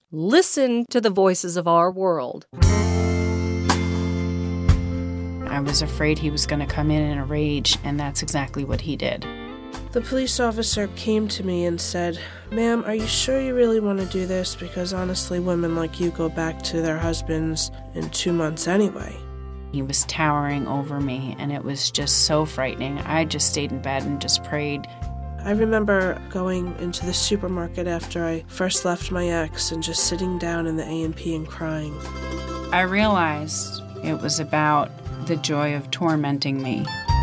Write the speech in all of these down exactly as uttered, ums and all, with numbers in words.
Listen to the voices of our world. I was afraid he was going to come in in a rage, and that's exactly what he did. The police officer came to me and said, "Ma'am, are you sure you really want to do this? Because honestly, women like you go back to their husbands in two months anyway." He was towering over me, and it was just so frightening. I just stayed in bed and just prayed. I remember going into the supermarket after I first left my ex and just sitting down in the A and P and crying. I realized it was about the joy of tormenting me.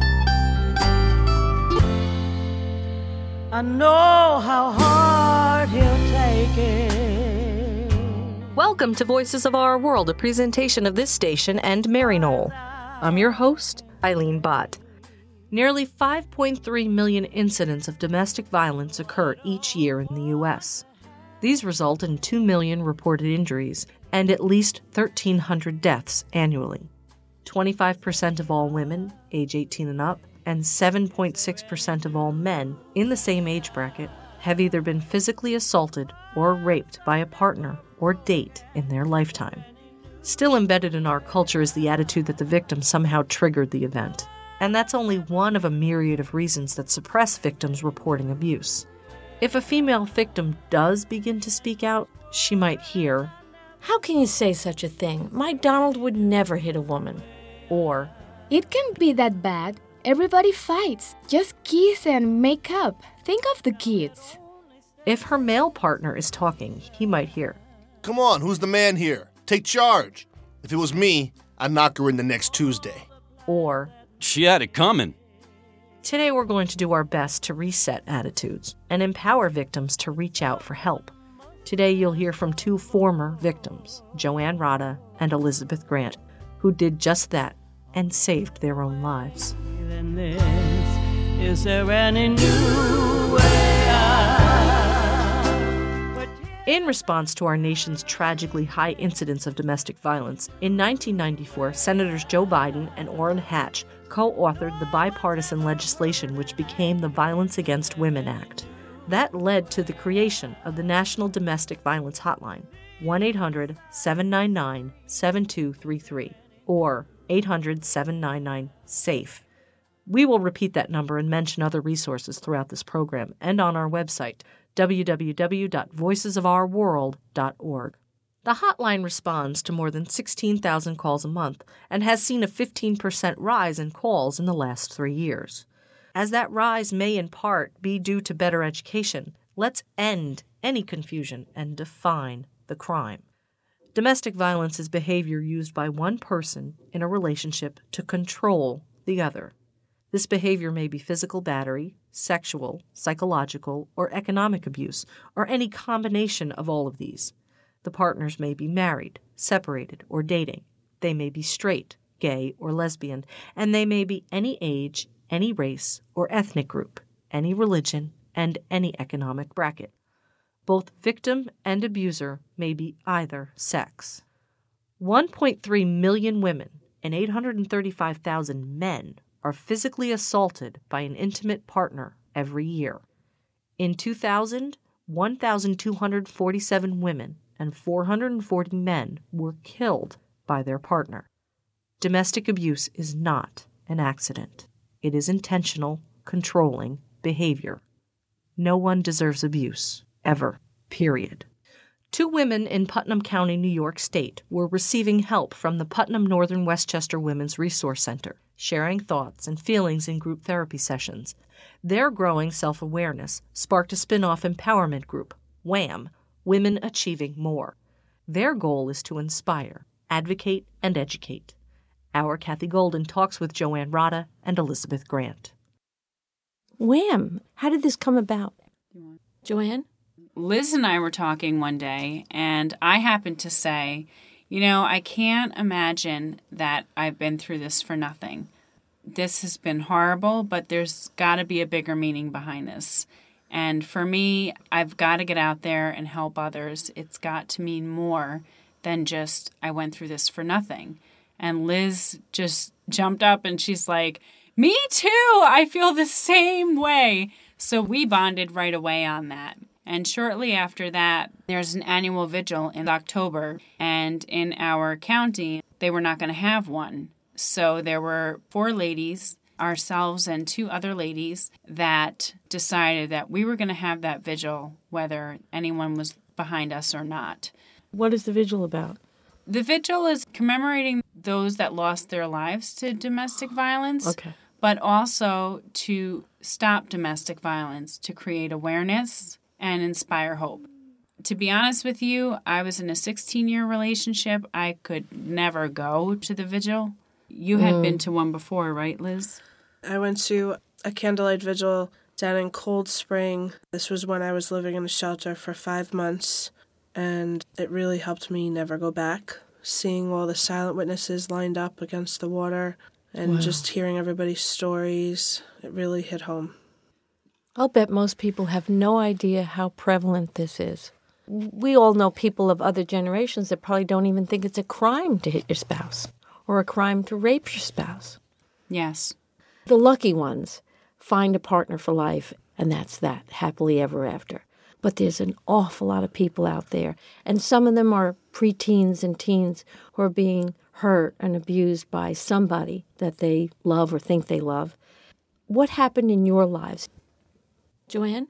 I know how hard he'll take it. Welcome to Voices of Our World, a presentation of this station and Maryknoll. I'm your host, Eileen Bott. Nearly five point three million incidents of domestic violence occur each year in the U S. These result in two million reported injuries and at least thirteen hundred deaths annually. twenty-five percent of all women, age eighteen and up, and seven point six percent of all men in the same age bracket have either been physically assaulted or raped by a partner or date in their lifetime. Still embedded in our culture is the attitude that the victim somehow triggered the event. And that's only one of a myriad of reasons that suppress victims reporting abuse. If a female victim does begin to speak out, she might hear, "How can you say such a thing? My Donald would never hit a woman." Or, "It can't be that bad. Everybody fights. Just kiss and make up. Think of the kids." If her male partner is talking, he might hear, "Come on, who's the man here? Take charge. If it was me, I'd knock her in the next Tuesday." Or, "She had it coming." Today we're going to do our best to reset attitudes and empower victims to reach out for help. Today you'll hear from two former victims, Joanne Rada and Elizabeth Grant, who did just that and saved their own lives. Is there any new way out? In response to our nation's tragically high incidence of domestic violence, in nineteen ninety-four, Senators Joe Biden and Orrin Hatch co-authored the bipartisan legislation which became the Violence Against Women Act. That led to the creation of the National Domestic Violence Hotline, one eight hundred seven nine nine seven two three three, or eight hundred seven nine nine SAFE. We will repeat that number and mention other resources throughout this program and on our website, w w w dot voices of our world dot org. The hotline responds to more than sixteen thousand calls a month and has seen a fifteen percent rise in calls in the last three years. As that rise may in part be due to better education, let's end any confusion and define the crime. Domestic violence is behavior used by one person in a relationship to control the other. This behavior may be physical battery, sexual, psychological, or economic abuse, or any combination of all of these. The partners may be married, separated, or dating. They may be straight, gay, or lesbian, and they may be any age, any race, or ethnic group, any religion, and any economic bracket. Both victim and abuser may be either sex. one point three million women and eight hundred thirty-five thousand men are physically assaulted by an intimate partner every year. In two thousand, one thousand two hundred forty-seven women and four hundred forty men were killed by their partner. Domestic abuse is not an accident. It is intentional, controlling behavior. No one deserves abuse, ever, period. Two women in Putnam County, New York State, were receiving help from the Putnam Northern Westchester Women's Resource Center, sharing thoughts and feelings in group therapy sessions. Their growing self-awareness sparked a spin-off empowerment group, WHAM, Women Achieving More. Their goal is to inspire, advocate, and educate. Our Kathy Golden talks with Joanne Rada and Elizabeth Grant. Wham! How did this come about? Joanne? Liz and I were talking one day, and I happened to say, you know, I can't imagine that I've been through this for nothing. This has been horrible, but there's got to be a bigger meaning behind this. And for me, I've got to get out there and help others. It's got to mean more than just, I went through this for nothing. And Liz just jumped up and she's like, me too, I feel the same way. So we bonded right away on that. And shortly after that, there's an annual vigil in October. And in our county, they were not going to have one. So there were four ladies, ourselves and two other ladies, that decided that we were going to have that vigil whether anyone was behind us or not. What is the vigil about? The vigil is commemorating those that lost their lives to domestic violence, Okay. but also to stop domestic violence, to create awareness and inspire hope. To be honest with you, I was in a sixteen-year relationship. I could never go to the vigil. You had Mm. been to one before, right, Liz? I went to a candlelight vigil down in Cold Spring. This was when I was living in a shelter for five months, and it really helped me never go back. Seeing all the silent witnesses lined up against the water and Wow. just hearing everybody's stories, it really hit home. I'll bet most people have no idea how prevalent this is. We all know people of other generations that probably don't even think it's a crime to hit your spouse or a crime to rape your spouse. Yes. The lucky ones find a partner for life, and that's that, happily ever after. But there's an awful lot of people out there, and some of them are preteens and teens who are being hurt and abused by somebody that they love or think they love. What happened in your lives? Joanne?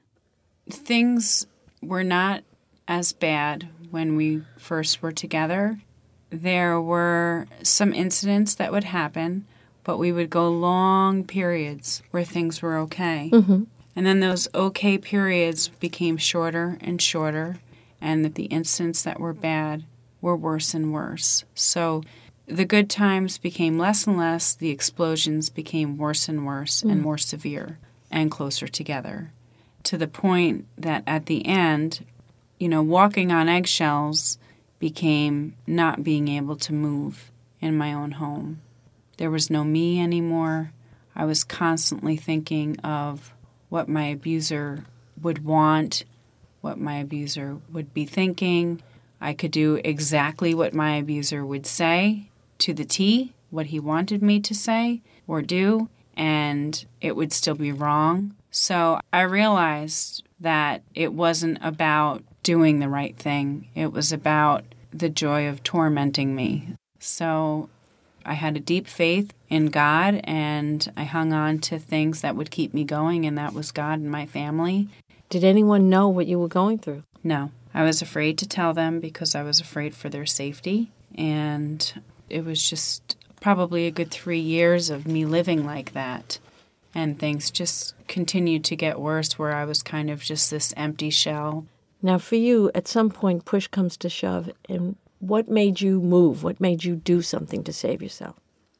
Things were not as bad when we first were together. There were some incidents that would happen, but we would go long periods where things were okay. Mm-hmm. And then those okay periods became shorter and shorter, and that the incidents that were bad were worse and worse. So the good times became less and less, the explosions became worse and worse Mm. and more severe and closer together, to the point that at the end, you know, walking on eggshells became not being able to move in my own home. There was no me anymore. I was constantly thinking of what my abuser would want, what my abuser would be thinking. I could do exactly what my abuser would say to the T, what he wanted me to say or do, and it would still be wrong. So I realized that it wasn't about doing the right thing. It was about the joy of tormenting me. So I had a deep faith in God, and I hung on to things that would keep me going, and that was God and my family. Did anyone know what you were going through? No. I was afraid to tell them because I was afraid for their safety, and it was just probably a good three years of me living like that. And things just continued to get worse, where I was kind of just this empty shell. Now, for you, at some point, push comes to shove, and what made you move? What made you do something to save yourself?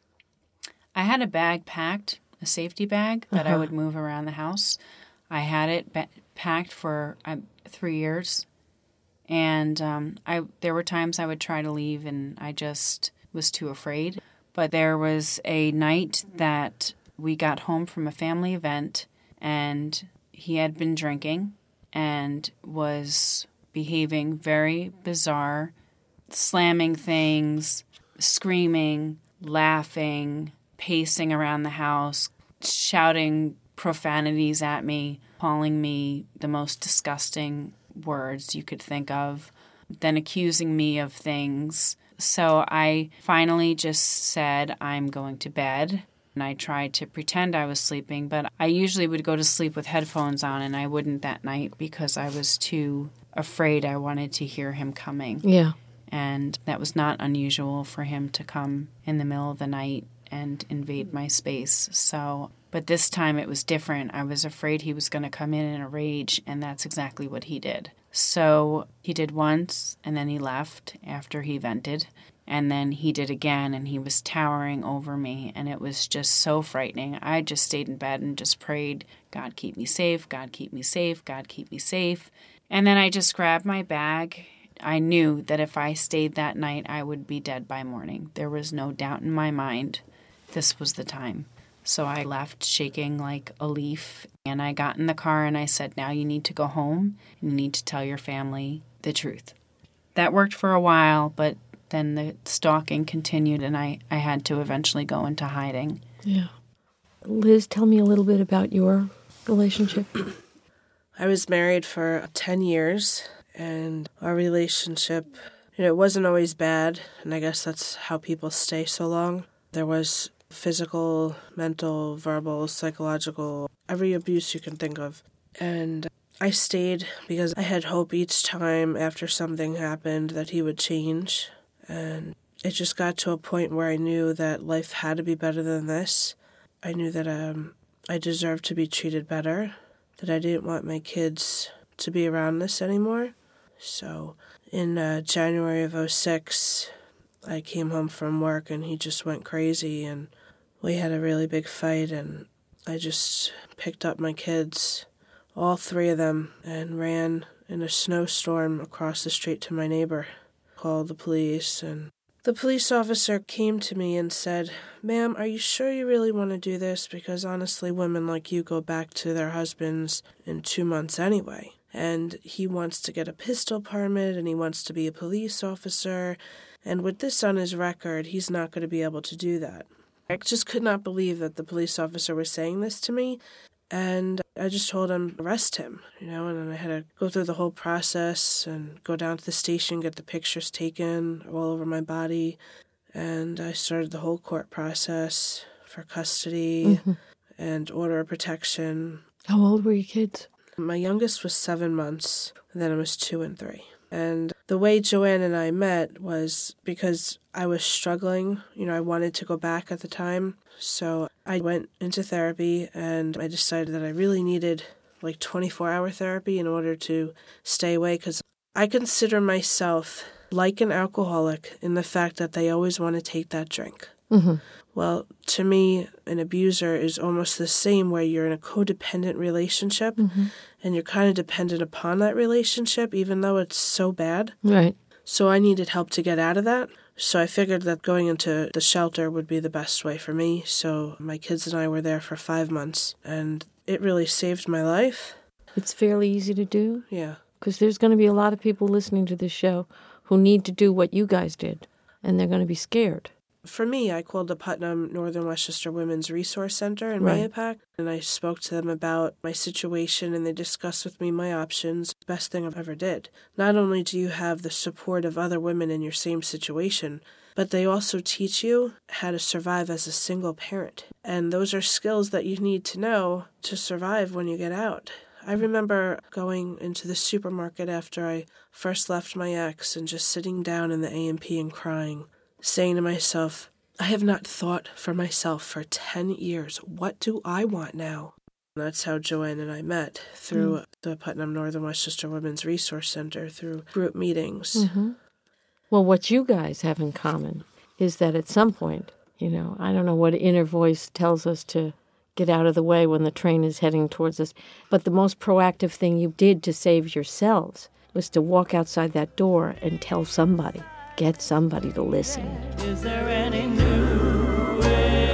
I had a bag packed, a safety bag that Uh-huh. I would move around the house. I had it ba- packed for uh, three years, and um, I there were times I would try to leave, and I just was too afraid. But there was a night that we got home from a family event, and he had been drinking and was behaving very bizarre, slamming things, screaming, laughing, pacing around the house, shouting profanities at me, calling me the most disgusting words you could think of, then accusing me of things. So I finally just said, I'm going to bed. And I tried to pretend I was sleeping, but I usually would go to sleep with headphones on, and I wouldn't that night because I was too afraid. I wanted to hear him coming. Yeah. And that was not unusual for him to come in the middle of the night and invade my space. So, but this time it was different. I was afraid he was going to come in in a rage, and that's exactly what he did. So he did once, and then he left after he vented. And then he did again, and he was towering over me, and it was just so frightening. I just stayed in bed and just prayed, God keep me safe, God keep me safe, God keep me safe. And then I just grabbed my bag. I knew that if I stayed that night, I would be dead by morning. There was no doubt in my mind this was the time. So I left shaking like a leaf, and I got in the car and I said, now you need to go home and you need to tell your family the truth. That worked for a while, but then the stalking continued, and I, I had to eventually go into hiding. Yeah. Liz, tell me a little bit about your relationship. I was married for ten years, and our relationship, you know, it wasn't always bad, and I guess that's how people stay so long. There was physical, mental, verbal, psychological, every abuse you can think of. And I stayed because I had hope each time after something happened that he would change. And it just got to a point where I knew that life had to be better than this. I knew that um, I deserved to be treated better, that I didn't want my kids to be around this anymore. So in uh, January of oh six, I came home from work and he just went crazy and we had a really big fight, and I just picked up my kids, all three of them, and ran in a snowstorm across the street to my neighbor, called the police, and the police officer came to me and said, "Ma'am, are you sure you really want to do this? Because honestly, women like you go back to their husbands in two months anyway. And he wants to get a pistol permit, and he wants to be a police officer, and with this on his record, he's not going to be able to do that." I just could not believe that the police officer was saying this to me, and I just told him, arrest him, you know, and then I had to go through the whole process and go down to the station, get the pictures taken all over my body, and I started the whole court process for custody mm-hmm. and order of protection. How old were your kids? My youngest was seven months, and then it was two and three. And the way Joanne and I met was because I was struggling. You know, I wanted to go back at the time. So I went into therapy, and I decided that I really needed like twenty-four hour therapy in order to stay away, because I consider myself like an alcoholic in the fact that they always want to take that drink. Mm-hmm. Well, to me, an abuser is almost the same, where you're in a codependent relationship mm-hmm. and you're kind of dependent upon that relationship, even though it's so bad. Right. So I needed help to get out of that. So I figured that going into the shelter would be the best way for me. So my kids and I were there for five months, and it really saved my life. It's fairly easy to do. Yeah. Because there's going to be a lot of people listening to this show who need to do what you guys did, and they're going to be scared. For me, I called the Putnam Northern Westchester Women's Resource Center in right. Mahopac, and I spoke to them about my situation, and they discussed with me my options. Best thing I've ever did. Not only do you have the support of other women in your same situation, but they also teach you how to survive as a single parent. And those are skills that you need to know to survive when you get out. I remember going into the supermarket after I first left my ex and just sitting down in the A and P and crying, saying to myself, I have not thought for myself for ten years. What do I want now? And that's how Joanne and I met, through mm. the Putnam Northern Westchester Women's Resource Center, through group meetings. Mm-hmm. Well, what you guys have in common is that at some point, you know, I don't know what inner voice tells us to get out of the way when the train is heading towards us, but the most proactive thing you did to save yourselves was to walk outside that door and tell somebody. Get somebody to listen. Is there any new way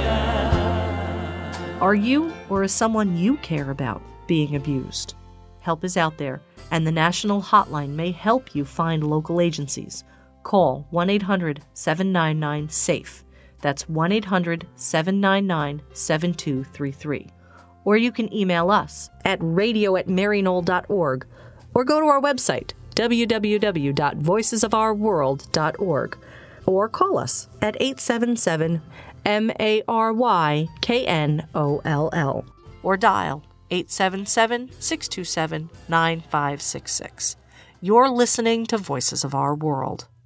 out? Are you, or is someone you care about, being abused? Help is out there, and the National Hotline may help you find local agencies. Call one eight hundred seven nine nine SAFE. That's one eight hundred seven nine nine seven two three three. Or you can email us at radio at maryknoll dot org, or go to our website, w w w dot voices of our world dot org, or call us at eight seven seven M A R Y K N O L L, or dial eight seven seven six two seven nine five six six. You're listening to Voices of Our World.